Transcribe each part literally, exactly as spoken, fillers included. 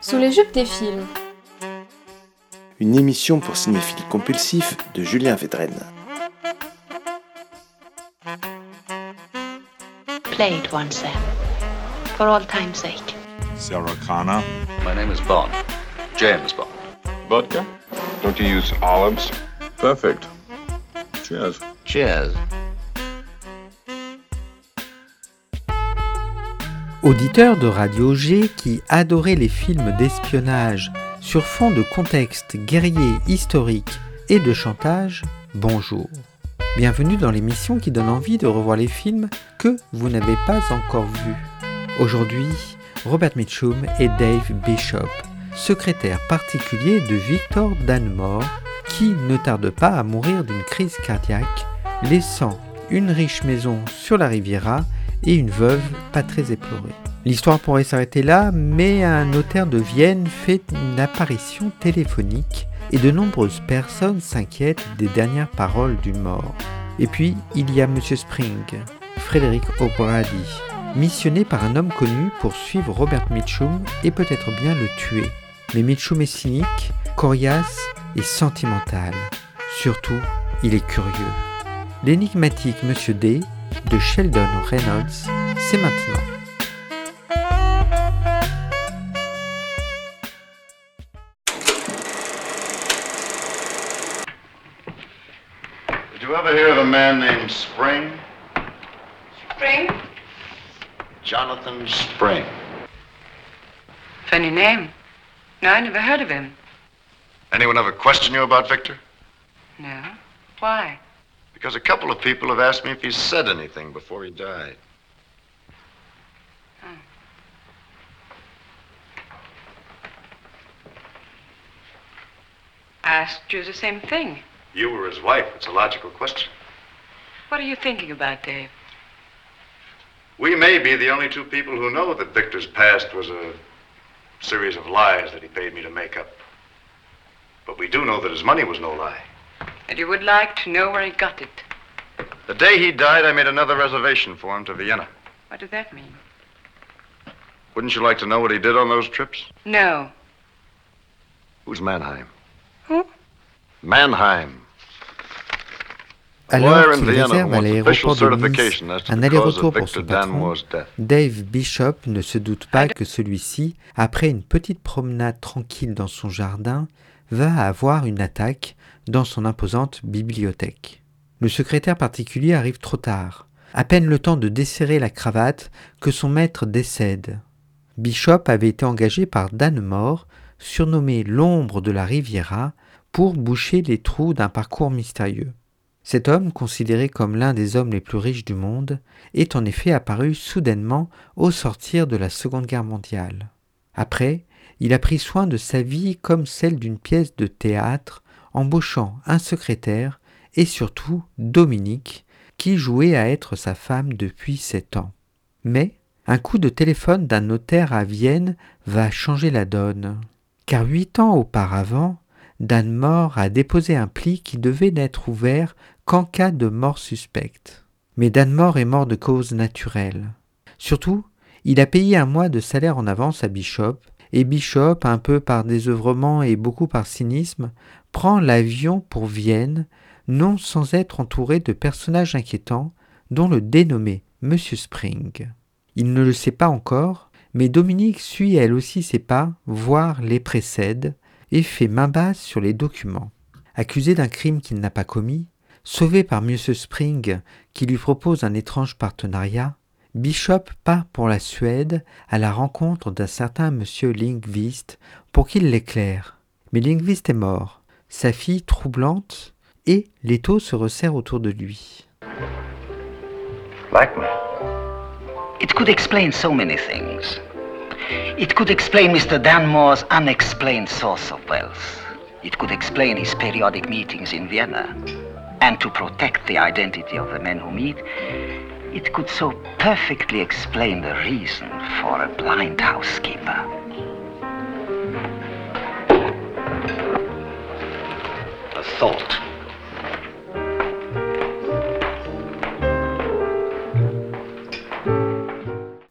Sous les jupes des films. Une émission pour cinéphiles compulsifs de Julien Védrenne. Play it once then, for all time's sake. Sarah Connor. My name is Bond. James Bond. Vodka? Don't you use olives? Perfect. Cheers. Cheers. Auditeur de Radio G qui adorait les films d'espionnage sur fond de contexte guerrier historique et de chantage, bonjour. Bienvenue dans l'émission qui donne envie de revoir les films que vous n'avez pas encore vus. Aujourd'hui, Robert Mitchum et Dave Bishop, secrétaire particulier de Victor Dunmore, qui ne tarde pas à mourir d'une crise cardiaque, laissant une riche maison sur la Riviera et une veuve pas très éplorée. L'histoire pourrait s'arrêter là, mais un notaire de Vienne fait une apparition téléphonique et de nombreuses personnes s'inquiètent des dernières paroles du mort. Et puis, il y a Monsieur Spring, Frederick O'Brady, missionné par un homme connu pour suivre Robert Mitchum et peut-être bien le tuer. Mais Mitchum est cynique, coriace et sentimental. Surtout, il est curieux. L'énigmatique Monsieur D de Sheldon Reynolds, c'est maintenant. Did you ever hear of a man named Spring? Spring? Jonathan Spring. Funny name. No, I never heard of him. Anyone ever question you about Victor? No. Why? Because a couple of people have asked me if he said anything before he died. Oh. I asked you the same thing. You were his wife. It's a logical question. What are you thinking about, Dave? We may be the only two people who know that Victor's past was a series of lies that he paid me to make up. But we do know that his money was no lie. And you would like to know where he got it. The day he died, I made another reservation for him to Vienna. What does that mean? Wouldn't you like to know what he did on those trips? No. Who's Mannheim? Who? Mannheim. Alors qu'il réserve à l'aéroport de Nice un aller-retour pour son patron, Dave Bishop ne se doute pas que celui-ci, après une petite promenade tranquille dans son jardin, va avoir une attaque dans son imposante bibliothèque. Le secrétaire particulier arrive trop tard, à peine le temps de desserrer la cravate que son maître décède. Bishop avait été engagé par Dunmore, surnommé l'ombre de la Riviera, pour boucher les trous d'un parcours mystérieux. Cet homme, considéré comme l'un des hommes les plus riches du monde, est en effet apparu soudainement au sortir de la Seconde Guerre mondiale. Après, il a pris soin de sa vie comme celle d'une pièce de théâtre, embauchant un secrétaire et surtout Dominique, qui jouait à être sa femme depuis sept ans. Mais un coup de téléphone d'un notaire à Vienne va changer la donne, car huit ans auparavant, Dunmore a déposé un pli qui devait n'être ouvert qu'en cas de mort suspecte. Mais Dunmore est mort de cause naturelle. Surtout, il a payé un mois de salaire en avance à Bishop, et Bishop, un peu par désœuvrement et beaucoup par cynisme, prend l'avion pour Vienne, non sans être entouré de personnages inquiétants, dont le dénommé Monsieur Spring. Il ne le sait pas encore, mais Dominique suit elle aussi ses pas, voire les précède, et fait main basse sur les documents. Accusé d'un crime qu'il n'a pas commis, sauvé par Monsieur Spring qui lui propose un étrange partenariat, Bishop part pour la Suède à la rencontre d'un certain Monsieur Lindqvist pour qu'il l'éclaire. Mais Lindqvist est mort, sa fille troublante, et l'étau se resserre autour de lui. Blackmail. It could explain so many things. It could explain Mister Dunmore's unexplained source of wealth. It could explain his periodic meetings in Vienna. And to protect the identity of the men who meet, it could so perfectly explain the reason for a blind housekeeper. A thought.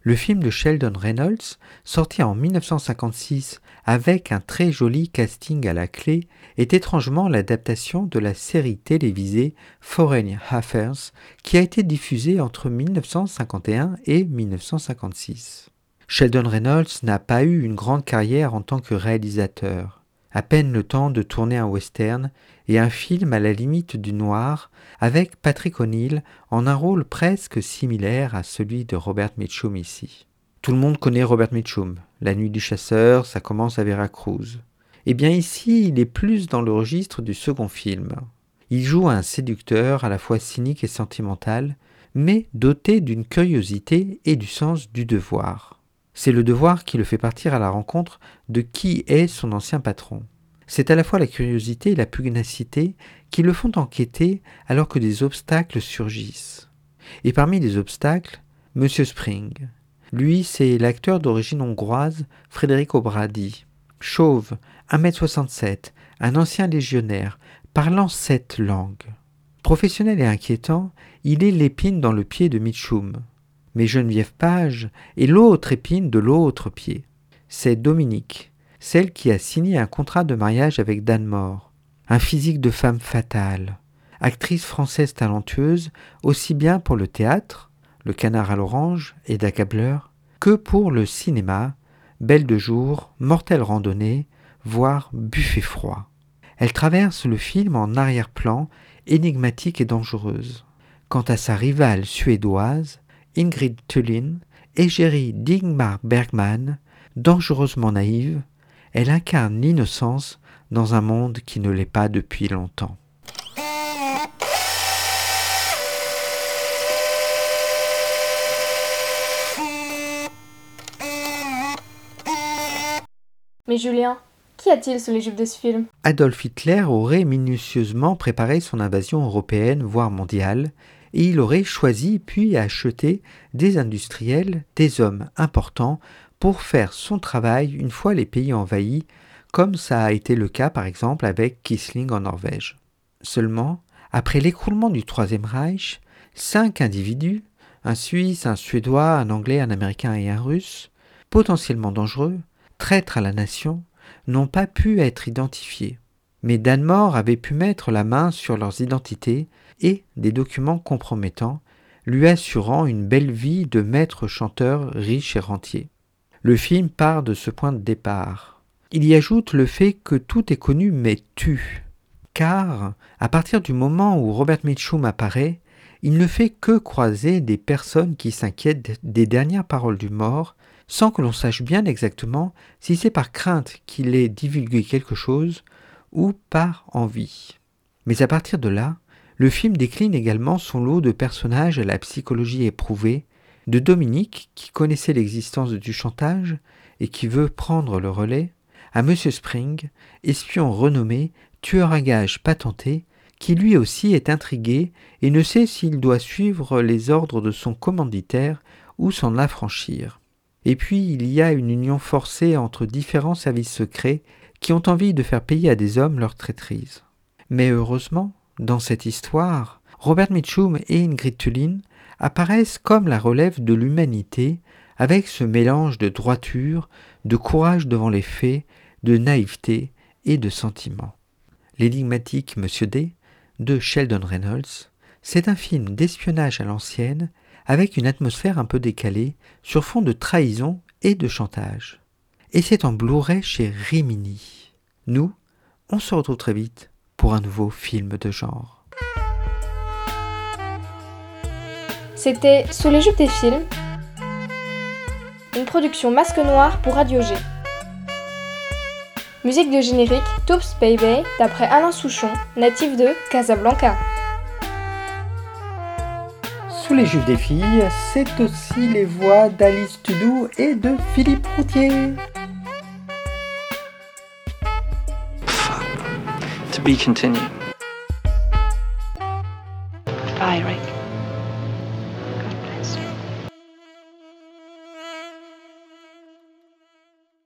Le film de Sheldon Reynolds, sorti en dix-neuf cent cinquante-six avec un très joli casting à la clé, est étrangement l'adaptation de la série télévisée Foreign Affairs qui a été diffusée entre dix-neuf cent cinquante et un et dix-neuf cent cinquante-six. Sheldon Reynolds n'a pas eu une grande carrière en tant que réalisateur. À peine le temps de tourner un western et un film à la limite du noir avec Patrick O'Neill en un rôle presque similaire à celui de Robert Mitchum ici. Tout le monde connaît Robert Mitchum. La Nuit du chasseur, ça commence à Veracruz. Eh bien ici, il est plus dans le registre du second film. Il joue un séducteur à la fois cynique et sentimental, mais doté d'une curiosité et du sens du devoir. C'est le devoir qui le fait partir à la rencontre de qui est son ancien patron. C'est à la fois la curiosité et la pugnacité qui le font enquêter alors que des obstacles surgissent. Et parmi les obstacles, Monsieur Spring. Lui, c'est l'acteur d'origine hongroise Frédéric O'Brady. Chauve, un mètre soixante-sept, un ancien légionnaire, parlant sept langues. Professionnel et inquiétant, il est l'épine dans le pied de Mitchum. Mais Geneviève Page est l'autre épine de l'autre pied. C'est Dominique, celle qui a signé un contrat de mariage avec Dan Moore. Un physique de femme fatale. Actrice française talentueuse, aussi bien pour le théâtre, Le Canard à l'Orange et D'accableur, que pour le cinéma, Belle de jour, Mortelle randonnée, voire Buffet froid. Elle traverse le film en arrière-plan, énigmatique et dangereuse. Quant à sa rivale suédoise, Ingrid Thulin, égérie d'Ingmar Bergman, dangereusement naïve, elle incarne l'innocence dans un monde qui ne l'est pas depuis longtemps. Mais Julien, qu'y a-t-il sous les jupes de ce film ? Adolf Hitler aurait minutieusement préparé son invasion européenne, voire mondiale, et il aurait choisi puis acheté des industriels, des hommes importants, pour faire son travail une fois les pays envahis, comme ça a été le cas par exemple avec Quisling en Norvège. Seulement, après l'écroulement du Troisième Reich, cinq individus, un Suisse, un Suédois, un Anglais, un Américain et un Russe, potentiellement dangereux, traîtres à la nation, n'ont pas pu être identifiés. Mais Dan Moore avait pu mettre la main sur leurs identités et des documents compromettants, lui assurant une belle vie de maître chanteur riche et rentier. Le film part de ce point de départ. Il y ajoute le fait que tout est connu mais tue. Car, à partir du moment où Robert Mitchum apparaît, il ne fait que croiser des personnes qui s'inquiètent des dernières paroles du mort, sans que l'on sache bien exactement si c'est par crainte qu'il ait divulgué quelque chose ou par envie. Mais à partir de là, le film décline également son lot de personnages à la psychologie éprouvée, de Dominique, qui connaissait l'existence du chantage et qui veut prendre le relais, à Monsieur Spring, espion renommé, tueur à gages patenté, qui lui aussi est intrigué et ne sait s'il doit suivre les ordres de son commanditaire ou s'en affranchir. Et puis il y a une union forcée entre différents services secrets qui ont envie de faire payer à des hommes leur traîtrise. Mais heureusement, dans cette histoire, Robert Mitchum et Ingrid Thulin apparaissent comme la relève de l'humanité avec ce mélange de droiture, de courage devant les faits, de naïveté et de sentiment. L'énigmatique Monsieur D de Sheldon Reynolds, c'est un film d'espionnage à l'ancienne avec une atmosphère un peu décalée sur fond de trahison et de chantage. Et c'est en Blu-ray chez Rimini. Nous, on se retrouve très vite pour un nouveau film de genre. C'était Sous les jupes des films, une production Masque Noir pour Radio G. Musique de générique Toops Baby d'après Alain Souchon, natif de Casablanca. Sous les jupes des filles, c'est aussi les voix d'Alice Tudou et de Philippe Routier. To be continued.